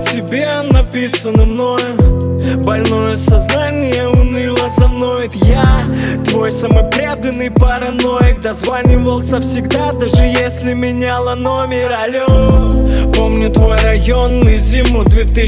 тебе написано мною. Больное сознание уныло заноет. Я твой самый преданный параноик. Дозванивался всегда, даже если меняла номер. Алло, помню твой районный зиму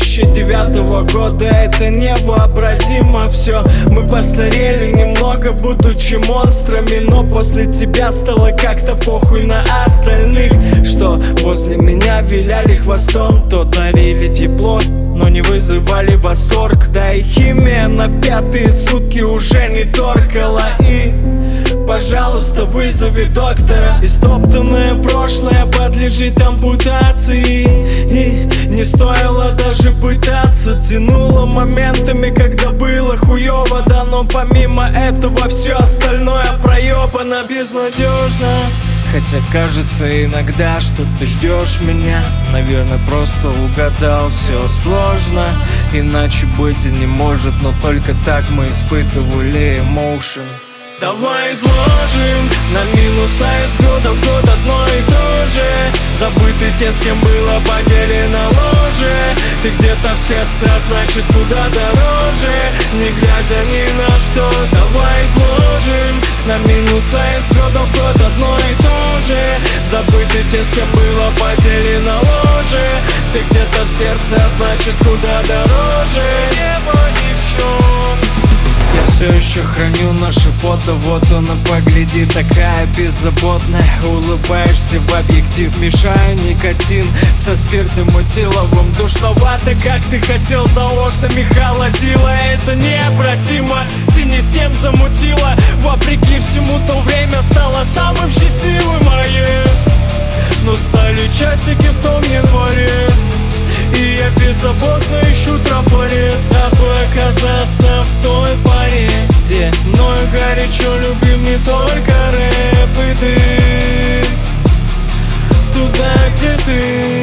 2009 года. Это невообразимо все. Мы постарели немного, будучи монстрами. Но после тебя стало как-то похуй на остальных, что возле меня виляли хвостом. То дарили тепло, но не вызывали восторг. Да и химия на пятые сутки уже не торкала. И, пожалуйста, вызови доктора. Истоптанное прошлое подлежит ампутации. И не стоило даже пытаться. Тянуло моментами, когда было хуёво. Да, но помимо этого все остальное проёбано, безнадежно. Хотя кажется иногда, что ты ждешь меня. Наверное, просто угадал, все сложно. Иначе быть и не может, но только так мы испытывали эмоушен. Давай изложим на минус, а из года в год одно и то же. Забыты те, с кем было поделено ложе. Ты где-то в сердце, а значит куда дороже. Не глядя ни на что, давай изложим на минус, а из года в год одно и то же. Забыты те, с кем было поделено ложе. Ты где-то в сердце, а значит куда дороже. Небо ни в чем. Я все еще храню наши фото, вот она, погляди, такая беззаботная. Улыбаешься в объектив, мешаю никотин со спиртом этиловым. Душновато, как ты хотел, за окнами холодило. Это необратимо, ты не с тем замутила. Вопреки всему, то время стало самым счастливым моим. Но стали часики в том январе, и я беззаботно ищу трафарет, дабы оказаться в той паре, где мною горячо любим не только рэп и ты. Туда, где ты.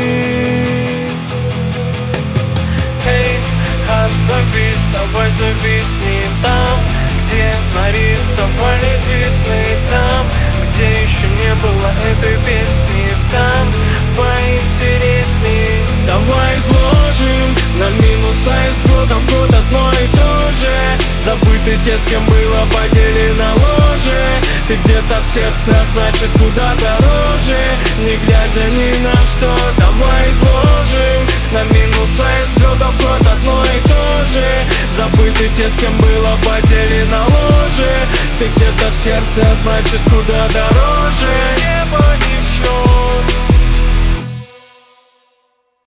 Эй, отзовись, давай зависни там, где нарисовали Дисней, там, где еще не было этой песни, там поинтересней. Давай изложим на минус, а из года в год одно и то же. Забыты те, с кем было поделено ложе. Ты где-то в сердце, а значит куда дороже. Не глядя ни на что, давай изложим на минус, а из года в год одно и то же. Забыты те, с кем было поделено ложе. Ты где-то в сердце, а значит куда дороже. Небо